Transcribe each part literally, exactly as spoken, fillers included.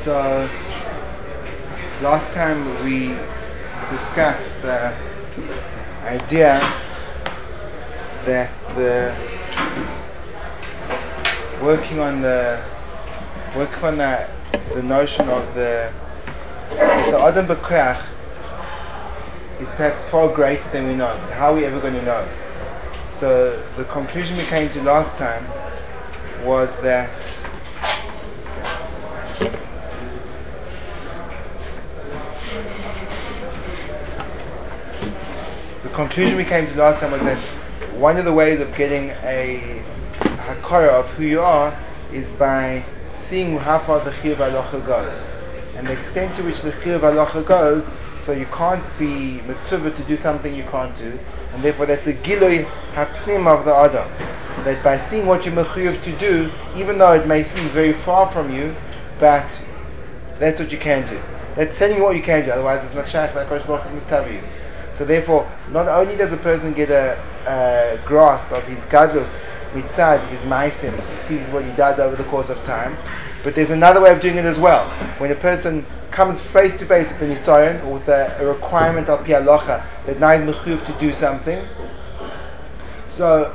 So last time we discussed the idea that the working on the working on the the notion of the that the Adam B'Koach is perhaps far greater than we know. How are we ever going to know? So the conclusion we came to last time was that the conclusion we came to last time was that one of the ways of getting a hakara of who you are is by seeing how far the chiyuv halacha goes, and the extent to which the chiyuv halacha goes. So you can't be mitzvah to do something you can't do, and therefore that's a gilui hapnim of the adam. That by seeing what you're mechuyev to do, even though it may seem very far from you, but that's what you can do. That's telling you what you can do. Otherwise, it's not shaykh like Kosh Baruch Hu mitzvah you. So therefore, not only does a person get a, a grasp of his gadlus mitzad, his maisim, he sees what he does over the course of time, but there's another way of doing it as well. When a person comes face to face with an nisayon, or with a, a requirement of pi halacha that now is mechuyev to do something, so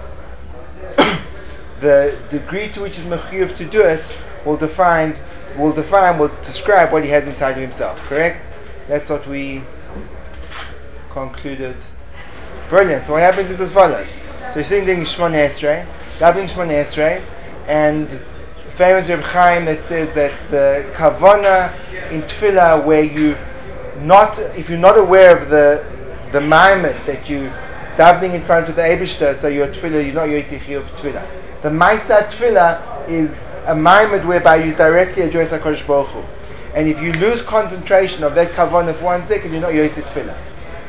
the degree to which is mechuyev to do it will define, will define, will describe what he has inside of himself. Correct? That's what we concluded. Brilliant. So what happens is as follows. So you're sitting doing Shmoneh Esrei, davening Shmoneh Esrei, and the famous Reb Chaim that says that the kavana in tefillah, where you not, if you're not aware of the the maimet that you davening in front of the Eibishter, so your tefillah, you're not yotzei of tefillah. The Maisa tefillah is a maimet whereby you directly address HaKadosh Baruch Hu, and if you lose concentration of that kavana for one second, you're not yotzei tefillah.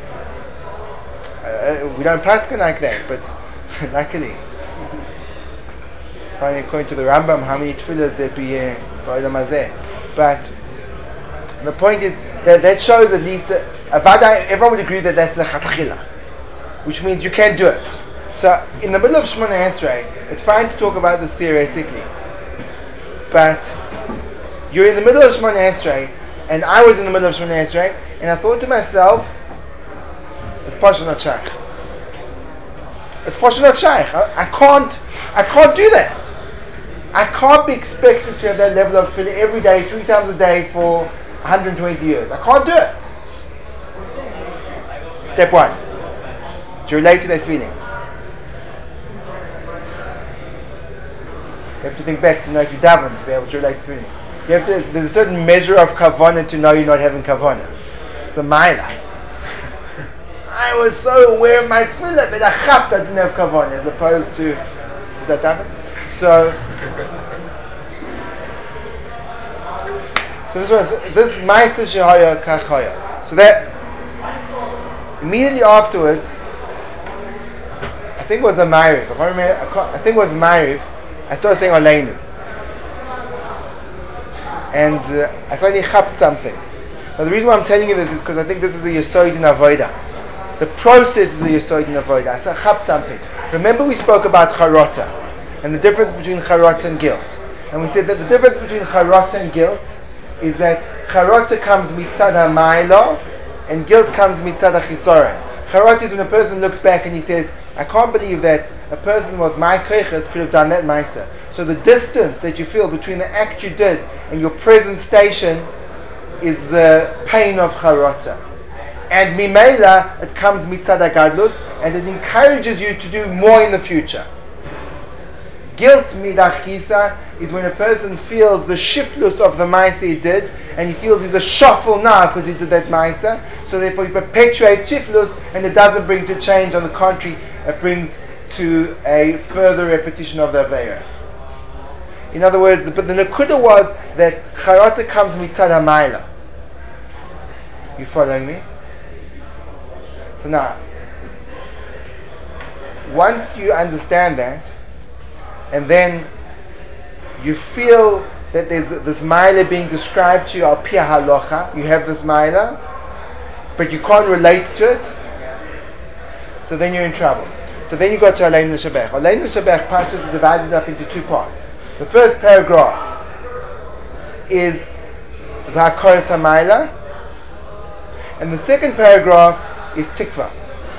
Uh, we don't paskin like that, but luckily, finally according to the Rambam, how many tefillahs there be in Ba'olam Hazeh. But the point is that that shows at least uh, Avada, everyone would agree that that's lechatchila, which means you can't do it. So in the middle of Shmoneh Esrei, it's fine to talk about this theoretically, but you're in the middle of Shmoneh Esrei, and I was in the middle of Shmoneh Esrei, and I thought to myself, it's Pasha not Shaykh. It's Pasha not Shaykh. I, I can't I can't do that. I can't be expected to have that level of tefillah every day, three times a day for one hundred twenty years. I can't do it. Step one. Do you relate to that feeling? You have to think back to know if you daven to be able to relate to the feeling. You have to, there's a certain measure of kavanah to know you're not having kavanah. It's a maila. I was so aware of my tefillah, but I chapped I didn't have kavanah, as opposed to, to that happen? So, so this was this meister shehaya kach haya. So that immediately afterwards, I think it was a Ma'ariv. If I remember, I, can't, I think it was Ma'ariv. I started saying Aleinu, and uh, I suddenly chapped something. Now the reason why I'm telling you this is because I think this is a yesod in avodah. The process is a yesod in avodah. I said chap something. Remember we spoke about charata and the difference between charata and guilt, and we said that the difference between charata and guilt is that charata comes mitzad ha'mayla and guilt comes mitzad ha'chisoren. Charata is when a person looks back and he says, I can't believe that a person with my koiches could have done that ma'aser. So the distance that you feel between the act you did and your present station is the pain of charata. And mimela, it comes mitzad hagadlus, and it encourages you to do more in the future. Guilt midachisa is when a person feels the shiftless of the ma'aser he did, and he feels he's a shuffle now because he did that ma'aser. So therefore he perpetuates shiftless, and it doesn't bring to change. On the contrary, it brings to a further repetition of the aveira. In other words, the, but the nakuda was that charata comes mitzad hamayla. You following me? So now, once you understand that, and then you feel that there's this maila being described to you al pi halacha, you have this maila, but you can't relate to it, so then you're in trouble. So then you go to Aleinu L'Shabech. Aleinu L'Shabech Pashtus is divided up into two parts. The first paragraph is the Hakaras HaMaila. And the second paragraph is Tikva,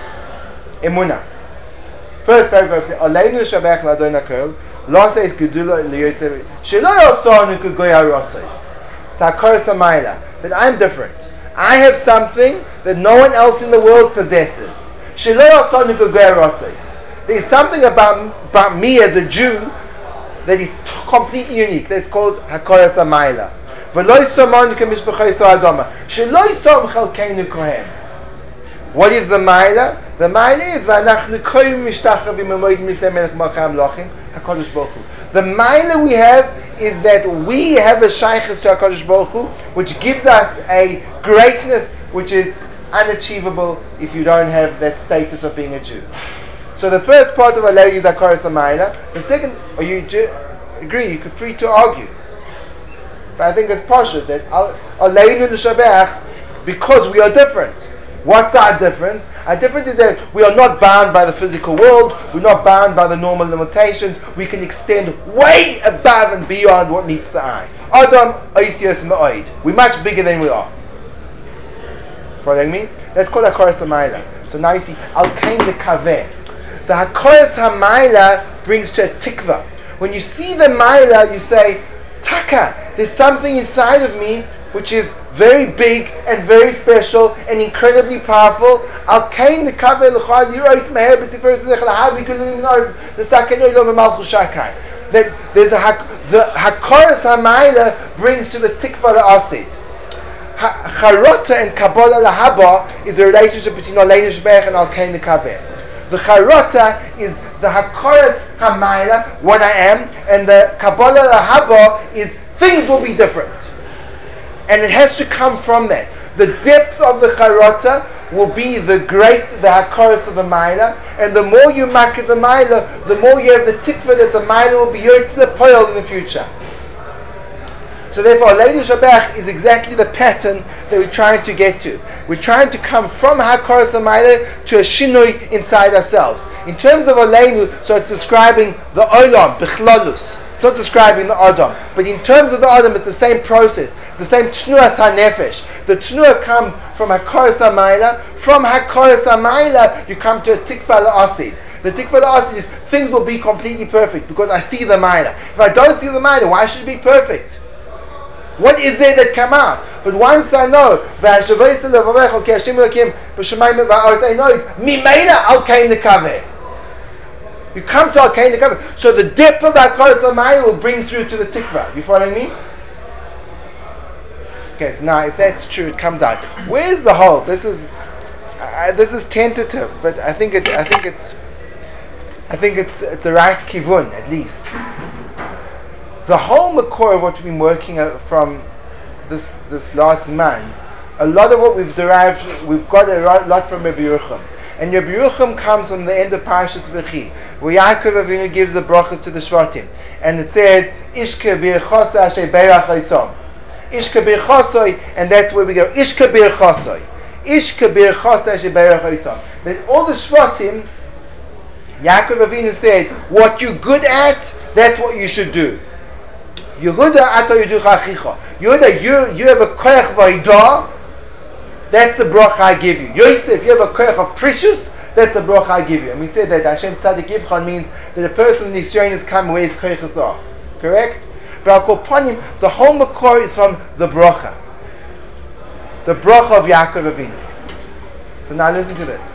Emunah. First paragraph says, Aleinu Shabach L'Adon HaKol, Lo Seis Gedula L'Yotzer, Shelo Yotzonu K'Goy HaRotzos. It's Hakaras HaMaila, that I'm different. I have something that no one else in the world possesses. Shelo Yotzonu K'Goy HaRotzos. There's something about, about me as a Jew that is t- completely unique. That's called Hakaras HaMaila. V'lo yisomanu k'mishpachos ha'adama. Shelo yisom chalkeinu kohen. What is the Maila? The Maila is v'anachnu koyim mishtachavim u'modim lifnei melech malchei hamlochim HaKadosh Baruch Hu. The Maila we have is that we have a shaychus to HaKadosh Baruch Hu, which gives us a greatness which is unachievable if you don't have that status of being a Jew. So the first part of Alei is Hakaras HaMaila. The second, or you ju- agree, you're free to argue. But I think it's partial that Aleinu L'Shabach, because we are different. What's our difference? Our difference is that we are not bound by the physical world. We're not bound by the normal limitations. We can extend way above and beyond what meets the eye. Adam, Oisios, and the Oid. We're much bigger than we are. Following me? That's called Hakaras HaMaila. So now you see, Al-Kain L'Kaveh. The Hakaras HaMaila brings to a tikva. When you see the Maila, you say, Taka, there's something inside of me which is very big and very special and incredibly powerful. Al-Kain L'Kaveh L'Chad Yirois Meher B'Tiferes Zech L'Havi Kulim Nor L'Saken Eilo V'Malchus Shakai. That there's a the Hakaras HaMaila brings to the tikva L'Asid. Charota and Kabbalah L'Haba is the relationship between Aleinu Shabach and Al-Kain L'Kaveh. The Charota is the Hakaras HaMaila, what I am, and the Kabbalah L'Haba is things will be different. And it has to come from that. The depth of the Charota will be the great, the Hakaras of the Maila, and the more you market the Maila, the more you have the tikva that the Maila will be Yotze L'Poel in the future. So therefore, Aleinu Shabach is exactly the pattern that we're trying to get to. We're trying to come from Hakaras HaMaila to a shinui inside ourselves. In terms of Aleinu, so it's describing the Olam, B'chlolus. It's not describing the Adam. But in terms of the Adam, it's the same process. It's the same Tnuas HaNefesh. The Tnua comes from Hakaras HaMaila. From Hakaras HaMaila, you come to a Tikva L'Asid. The Tikva L'Asid is things will be completely perfect because I see the Maila. If I don't see the Maila, why should it be perfect? What is there that come out? But once I know, you come to Al-Kain L'Kaveh. So the depth of that Hakaras HaMaila will bring through to the Tikva. You following me? Okay, so now if that's true, it comes out. Where's the hole? This is uh, this is tentative, but I think it. I think it's. I think it's it's the right kivun at least. The whole makor of what we've been working from this this last month, a lot of what we've derived, we've got a lot from Rabbi Yerucham. And Rabbi Yerucham comes from the end of Parashas V'chi, where Yaakov Avinu gives the brachas to the Shvatim. And it says, Ishka b'irchosai asher beirach osom. Ishka b'irchosai, and that's where we go, Ishka b'irchosai. Ishka b'irchosai asher beirach osom. That all the Shvatim, Yaakov Avinu said, what you're good at, that's what you should do. Yehuda ato yuducha achicha. Yehuda, you you have a koyach v'hidah. That's the bracha I give you. Yosef, you have a koyach of precious. That's the bracha I give you. And we said that Hashem Tzadik Yivchan means that a person in Yisrael has come where his koyachas are. Correct? But I'll call upon him. The whole makor is from the bracha. The bracha of Yaakov Avinu. So now listen to this.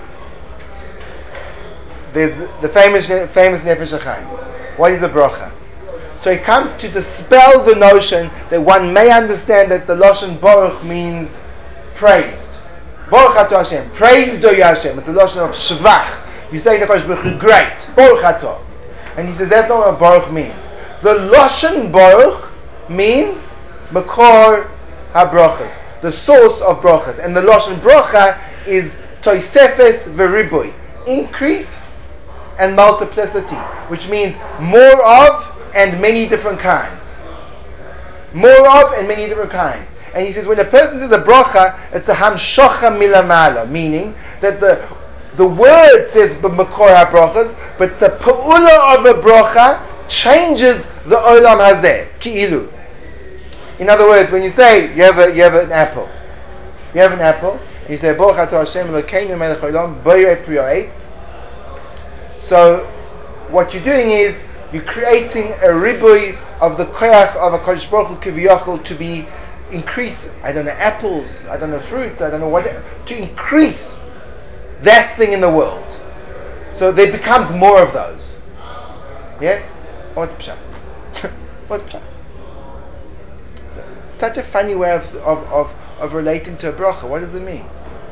There's the famous famous Nefesh HaChaim. What is the bracha? So it comes to dispel the notion that one may understand that the Lashon Baruch means praised. Baruch Ato Hashem. Praise do Hashem. It's a Lashon of Shvach. You say to Kosh Baruch great. Baruch Ato. And he says that's not what Baruch means. The Lashon Baruch means Makor HaBrachas. The source of brachas. And the Lashon Bracha is Toisefes Veribui. Increase and multiplicity. Which means more of and many different kinds. More of and many different kinds. And he says when a person says a bracha, it's a hamshocha milamala, meaning that the the word says b'makor ha-brachas, but the pa'ula of a bracha changes the olam hazeh, ki'ilu. In other words, when you say you have a, you have an apple, you have an apple, and you say Baruch Atah Hashem Elokeinu Melech Haolam Borei Pri Ha'etz. So what you're doing is you're creating a ribui of the koyach of a Kodesh Baruch Hu Kiviyachol to be increase. I don't know, apples. I don't know, fruits. I don't know what to increase that thing in the world. So there becomes more of those. Yes? What's pshat? What's pshat? Such a funny way of, of, of, of relating to a bracha. What does it mean?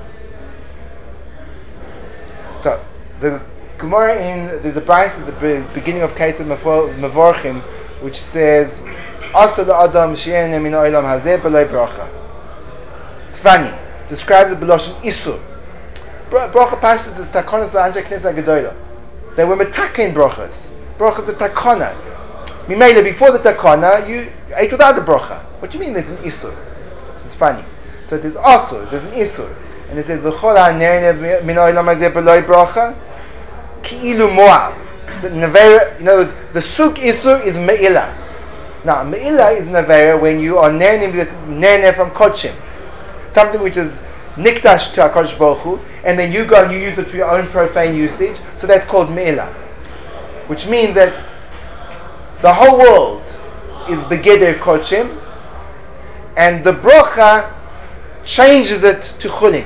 So the Gemara in there's a brayso at the beginning of case of Mevorchim which says Asa la'adam she'en min ha'olam hazeh b'loi bracha. It's funny. It describes the b'loshen isur. Bracha pashtas is takonos la'anjei knesset gedola. They were metakein brachas. Brachas are takona. Mimele, before the takona, you ate without the bracha. What do you mean there's an isur? This is funny. So it is asur, there's an isur. And it says, V'chol ha'nerne min ha'olam hazeh b'loi bracha ki'ilu mo'al. So nevera, in other words, the suk isur is me'ilah. Now, me'ilah is nevera when you are nerne from kodshim. Something which is nikdash to HaKadosh Baruch Hu, and then you go and you use it for your own profane usage, so that's called me'ilah. Which means that the whole world is begeder kodshim, and the bracha changes it to chulin.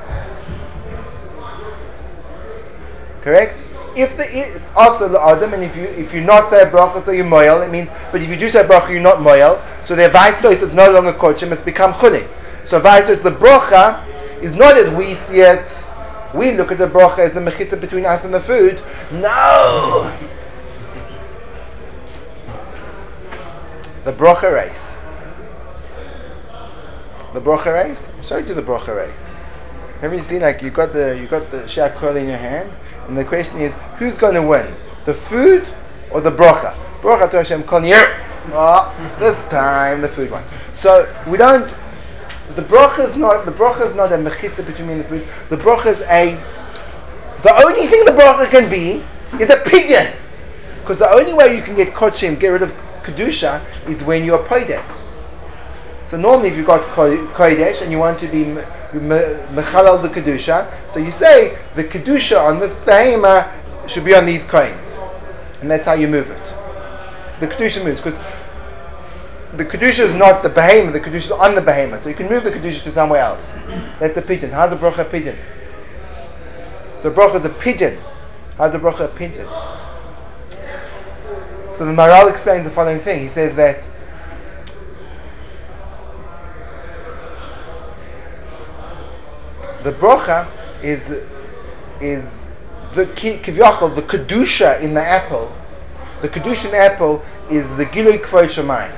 Correct? If the it's also l'adam, and if you if you not say a bracha, so you moyel, it means. But if you do say a bracha, you're not moyel. So their vice versa is no longer kodshim; it's become chulin. So vice versa, the bracha is not as we see it. We look at the bracha as the mechitza between us and the food. No. The bracha race. The bracha race. I'll show you the bracha race. Have you seen, like, you got the you got the shak curl in your hand, and the question is, who's going to win, the food or the bracha? Bracha to Hashem kol nir. Oh, this time the food won. So we don't. The bracha is not the bracha is not a mechitza between me and the food. The bracha is a. The only thing the bracha can be is a pidyon, because the only way you can get kodshim, get rid of kedusha, is when you are poidet. So normally, if you've got kodesh and you want to be mechalal the kedusha, so you say the kedusha on this behema should be on these coins, and that's how you move it. So the kedusha moves because the kedusha is not the behema; the kedusha is on the behema. So you can move the kedusha to somewhere else. That's a pigeon. How's a bracha a pigeon? So bracha is a pigeon. How's a bracha a pigeon? So the Maharal explains the following thing. He says that the bracha is is the kivyachol, the kedusha in the apple. The kedusha in the apple is the gilui kvod shamayim.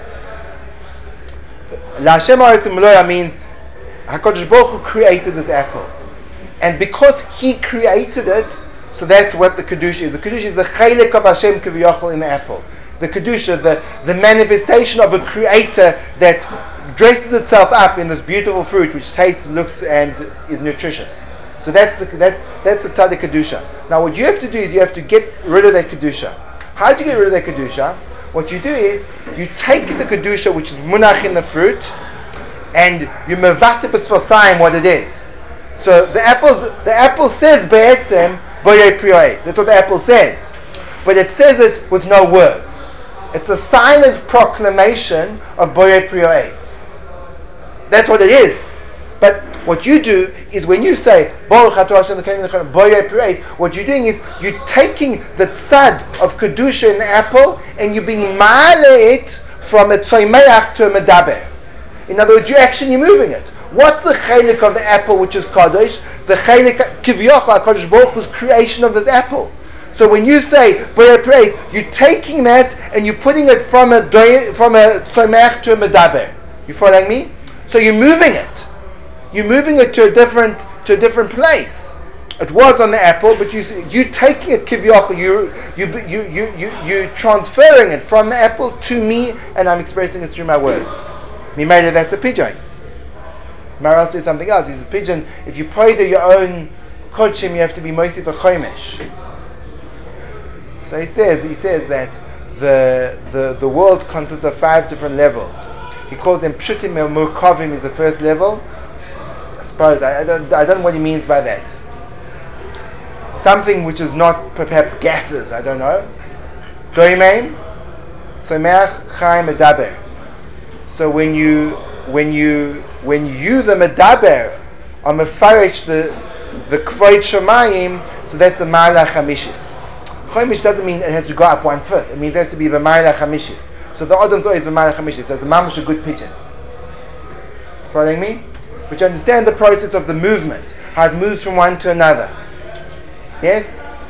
La Hashem haaretz u'meloya means HaKadosh Baruch Hu created this apple, and because He created it, so that's what the kedusha is. The kedusha is the chelik of Hashem kivyachol in the apple. The kedusha, the the manifestation of a creator that dresses itself up in this beautiful fruit which tastes, looks, and is nutritious. So that's the, that's that's the tzaddik kedusha. Now, what you have to do is you have to get rid of that kedusha. How do you get rid of that kedusha? What you do is you take the kedusha which is munach in the fruit, and you mevateh b'svasayim what it is. So the apples, the apple says be'etzem borei pri ha'etz. That's what the apple says, but it says it with no words. It's a silent proclamation of borei pri ha'etz. That's what it is. But what you do is when you say Baruch Atah Hashem Elokeinu Borei Pri Ha'etz, what you're doing is you're taking the tzad of kedusha in the apple and you're being ma'ale it from a tzoymeach to a medaber. In other words, you're actually moving it. What's the chelik of the apple which is kadosh? The chelik kivyachol HaKadosh Baruch Hu's creation of this apple. So when you say Borei Pri Ha'etz, you're taking that and you're putting it from a from a tzoymeach to a medaber. You following me? So you're moving it. You're moving it to a different to a different place. It was on the apple, but you you taking it kivyachol. You you you you you you transferring it from the apple to me, and I'm expressing it through my words. Mimele, that's a pigeon. Maharal says something else. He's a pigeon. If you pray to your own kodshim, you have to be mosif a chomesh. So he says he says that the the the world consists of five different levels. He calls them pshutim or murkavim is the first level. I suppose I, I don't I don't know what he means by that. Something which is not perhaps gases. I don't know. Doimein. Someach chaim medaber. So when you when you when you the medaber are mefarish the the kvod shamayim, so that's a ma'ala chamishis. Chomish doesn't mean it has to go up one fifth. It means it has to be the ma'ala chamishis. So the Adam's always the ma'ala chamishis. So it's a mamash a good pigeon. Following me? But you understand the process of the movement, how it moves from one to another. Yes?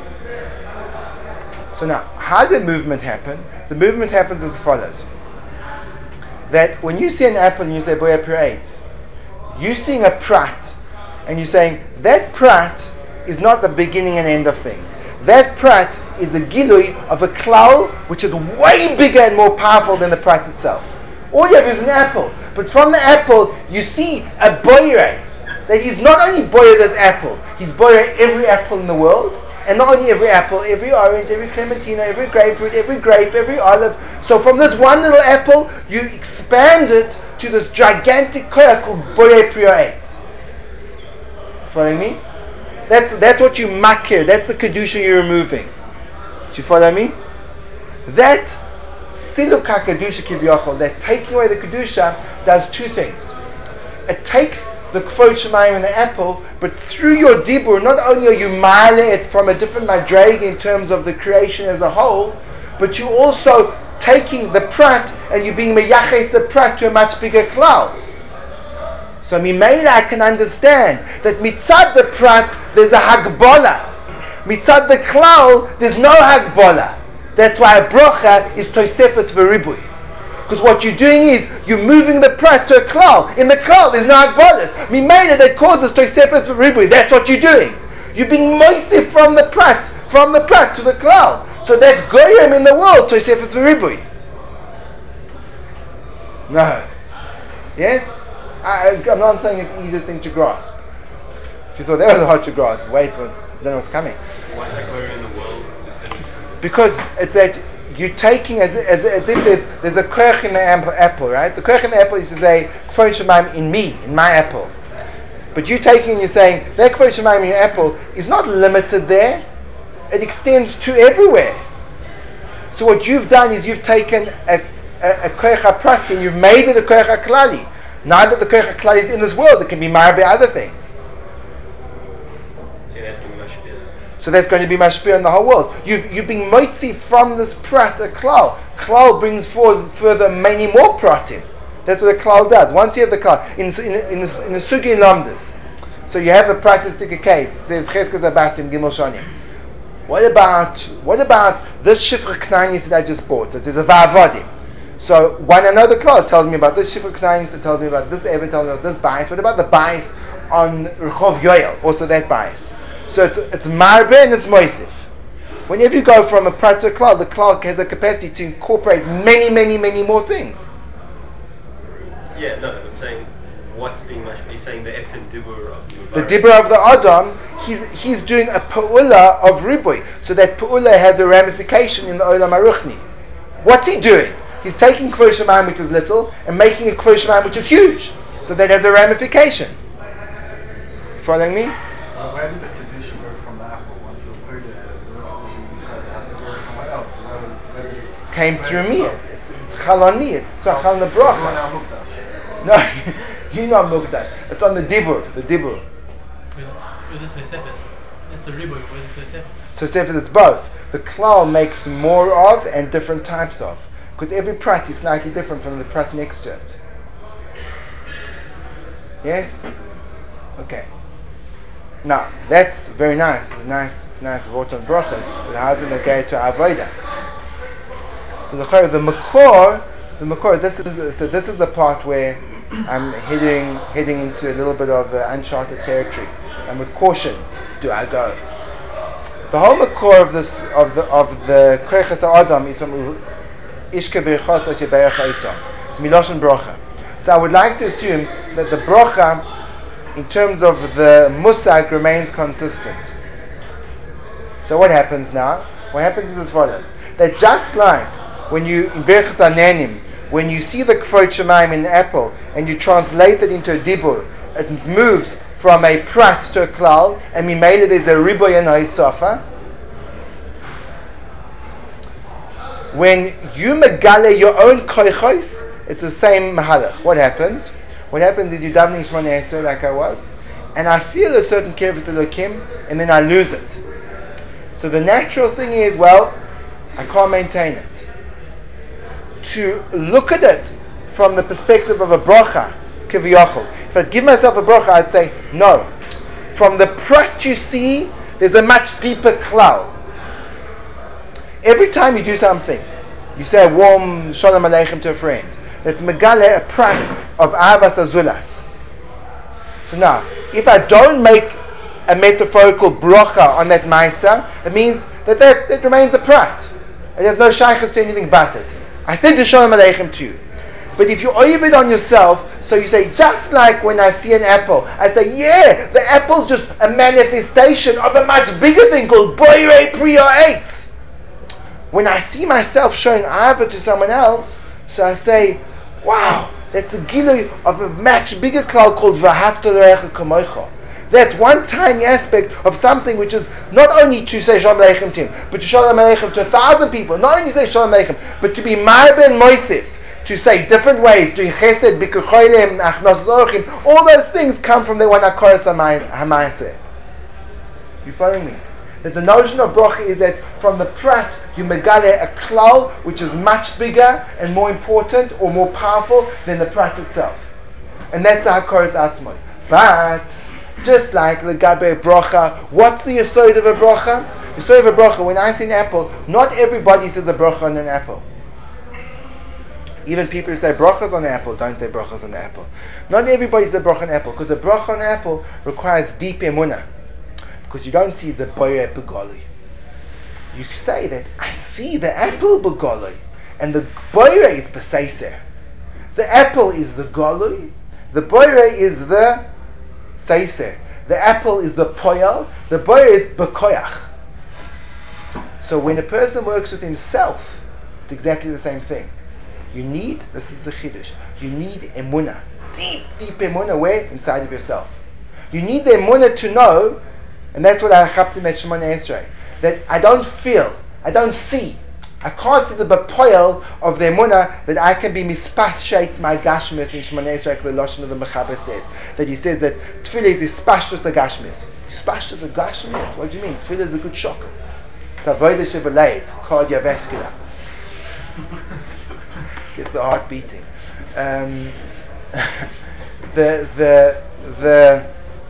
So now, how did movement happen? The movement happens as follows. That when you see an apple and you say, boya pir, you're seeing a prat, and you're saying, that prat is not the beginning and end of things. That prat is the gilui of a klal which is way bigger and more powerful than the prat itself. All you have is an apple, but from the apple you see a boyer, that he's not only boyer this apple, he's boyer every apple in the world, and not only every apple, every orange, every clementine, every grapefruit, every grape, every olive. So from this one little apple, you expand it to this gigantic koya called boyer priya. Following me? That's that's what you makir. That's the kedusha you're removing. Do you follow me? That siluka kedusha kivyachol, that taking away the kedusha, does two things. It takes the kvod shemayim in the apple, but through your dibur, not only are you mile it from a different madreg in terms of the creation as a whole, but you also taking the prat and you being meyaches the prat to a much bigger klal. So Mimela I can understand that mitzad the prat there's a hagbola. Mitzad the klal there's no hagbola. That's why a brocha is toisefes v'ribui. Because what you're doing is you're moving the prat to a klal. In the klal there's no hagbola. Mimela that causes toisefes v'ribui. That's what you're doing. You're being moisif from the prat, from the prat to the klal. So that's goyim in the world toisefes v'ribui. No. Yes? I, I'm not saying it's the easiest thing to grasp. If you thought that was hard to grasp, wait, well, then what's coming? Why is that going in the world? Because it's that you're taking, as, as, as if there's, there's a koch in the apple, right? The koch in the apple is to say, kvod shemayim in me, in my apple. But you're taking and you're saying, that kvod shemayim in your apple is not limited there. It extends to everywhere. So what you've done is you've taken a, a, a koch haprat and you've made it a koch haklali. Now that the koch haklali is in this world, it can be marbe other things. So that's going to be mashpia. So that's going to be mashpia in the whole world. You've you've been moitzi from this prat a klal. Klal brings forward further many more pratim. That's what a klal does. Once you have the klal in in in the, in the sugi lamdas, so you have a practistic case. It says cheskes abatim gimel shonim. What about what about this shifra knayis that I just bought? So there's a va'avodim. So one another klal tells me about this shifra knayis, it tells me about this ever, tells me about this bias. What about the bias on Rechov Yoel? Also that bias. So it's it's marbe and it's moisif. Whenever you go from a prat to a klal, the klal has the capacity to incorporate many, many, many more things. Yeah, no, I'm saying what's being mashpia. He's saying the etzem dibur of The dibur of the Adam, he's he's doing a pa'ula of ribui. So that pa'ula has a ramification in the olam aruchni. What's he doing? He's taking kvod shemayim which is little and making a kvod shemayim which is huge. So that has a ramification. Following me? Uh, where did the kedusha go from the apple? Once you put it, the kedusha decided it has to go somewhere else. So where was, where did it Came where through did me. it go? It's, it's chal on me. It's chal on the So you're bracha. now mukdash. No, you're not mukdash. It's on the dibur. The dibur. With the Tosefes. That's the ribu with the Tosefes. So say it's both. The klal makes more of and different types of. Because every prat is slightly different from the prat next to it. Yes? Okay. Now, that's very nice. It's nice, it's nice word on brachas. But how does it okay to avoida? So the the makor, the makor. This is so. This is the part where I'm heading heading into a little bit of uh, uncharted territory, and with caution do I go. The whole makor of this of the of the koiches adam is from ishke berichos asher berach ha'isam. It's miloshen bracha. So I would like to assume that the bracha, in terms of the musag, remains consistent. So what happens now? What happens is as follows: that just like when you in Berachos Hananim, when you see the Kfot Shemaim in the apple and you translate it into a dibur, it moves from a prat to a klal, and mimele there's a riboy and a sofa. When you megale your own koichos, it's the same mahalach. What happens? What happens is you davening Shmoneh Esrei like I was, and I feel a certain kirvus elokim, and then I lose it. So the natural thing is, well, I can't maintain it. To look at it from the perspective of a bracha, kiviyachol. If I give myself a bracha, I'd say, no. From the prat you see, there's a much deeper klal. Every time you do something, you say a warm shalom aleichem to a friend. That's megale, a prat of avas azulas. So now, if I don't make a metaphorical bracha on that maisa, it means that that, that remains a prat. And there's no shaykhs to anything but it. I said the shalom aleichem to you. But if you oive it on yourself, so you say, just like when I see an apple, I say, yeah, the apple's just a manifestation of a much bigger thing called boirei priya eitz. When I see myself showing ahava to someone else, so I say, wow, that's a gilui of a much bigger klal called v'ahavta l'recha kamocha. That's one tiny aspect of something which is not only to say shalom aleichem to him, but to shalom aleichem to a thousand people. Not only say shalom aleichem, but to be marbe and moisif, to say different ways, doing chesed, bikur cholim, achnos zorchim, all those things come from the one hakoras hamayaseh. You following me? That the notion of bracha is that from the prat you megale a klal which is much bigger and more important or more powerful than the prat itself, and that's the hakoras atzmon. But just like the gabe bracha, what's the yesod of a bracha? Yesod of a bracha. When I see an apple, not everybody says a bracha on an apple. Even people who say brachas on an apple don't say brachas on the apple. Not everybody says a bracha on an apple, because a bracha on an apple requires deep emunah. Because you don't see the boyer begoli. You say that I see the apple begoli, and the boyer is beseiser. The apple is the golui, the boyer is the seiser. The apple is the poyal, the boyer is bekoyach. So when a person works with himself, it's exactly the same thing. You need, this is the chiddush, you need emunah, deep, deep emunah. Where? Inside of yourself. You need the emunah to know. And that's what I chapti at Shmoneh Esrei. That I don't feel, I don't see, I can't see the bepoil of the emunah that I can be mispashait my gashmis in Shmoneh Esrei. The lashon of the Mechaber says that he says that tefillah is ispashtus a gashmis. Ispashtus a gashmis. What do you mean? Tefillah is a good shock. It's avodah shebelev, cardiovascular. Gets the heart beating. Um, the the the.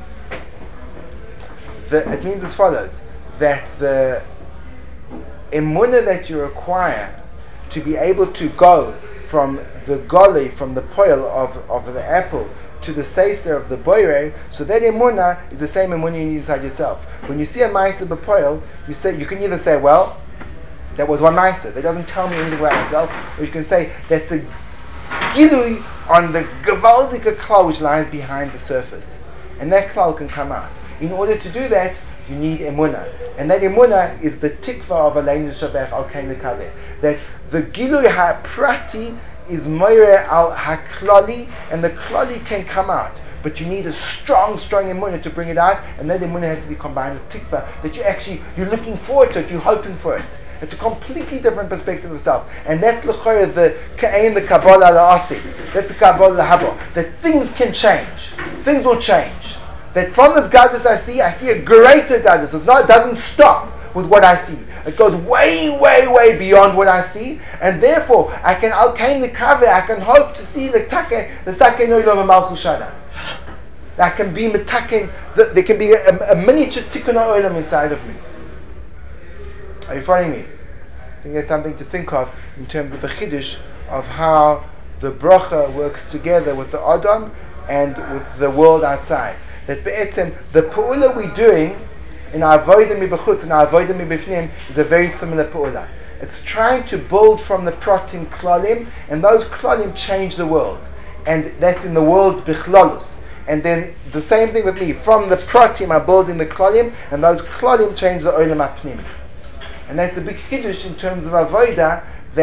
The, it means as follows, that the emunah that you require to be able to go from the goli, from the poil of, of the apple to the seiser of the boire, so that emunah is the same emunah you need inside yourself. When you see a ma'aser b'poil, you say, you can either say, well, that was one ma'aser, that doesn't tell me anything about myself, or you can say, that's a gilui on the gewaldike klal which lies behind the surface, and that klal can come out. In order to do that, you need emunah, and that emunah is the tikva of Aleinu Shabech Al Kain Lekaveh. That the gilui ha-prati is moire al ha-klali, and the klali can come out, but you need a strong, strong emunah to bring it out, and that emunah has to be combined with tikva. That you actually you're looking forward to it, you're hoping for it. It's a completely different perspective of self, and that's l'choyer the ka'ain the kabbalah la'asi. That's the kabbalah la'habo. That things can change, things will change. That from this gadlus I see, I see a greater gadlus. It's not, it doesn't stop with what I see. It goes way, way, way beyond what I see, and therefore I can al kain the kaveh. I can hope to see the take the saken oil of malchus shana. I can be metaken. The, there can be a, a miniature tikkun olam inside of me. Are you following me? I think that's something to think of in terms of the chiddush of how the bracha works together with the Adam and with the world outside. That be'etzem, the pu'ula we're doing in our avodah mibachutz and our avodah mibifnim is a very similar pu'ula. It's trying to build from the pratim klalim, and those klalim change the world. And that's in the world bichlolus. And then the same thing with me. From the pratim I build in the klalim, and those klalim change the olam apnim. And that's a big chiddush in terms of avodah, that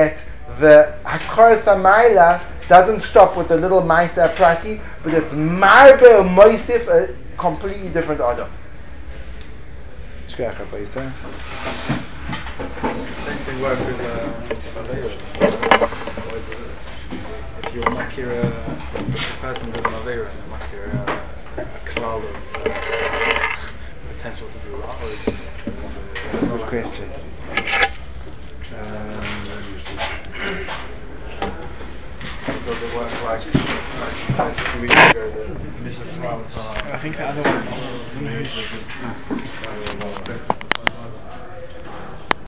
the Hakaras HaMaila doesn't stop with the little Maisa Prati, but it's Marbe or Moisif, a completely different order. Does the same thing work with uh, Aveira? Or is it, if you're Makir, uh, if a person does an Aveira and Makir uh, a cloud of uh, potential to do that, or is, is, uh, That's a good question. Um, does it work like, like you said a few weeks ago, the Mishnah Smalas are... I think the other one is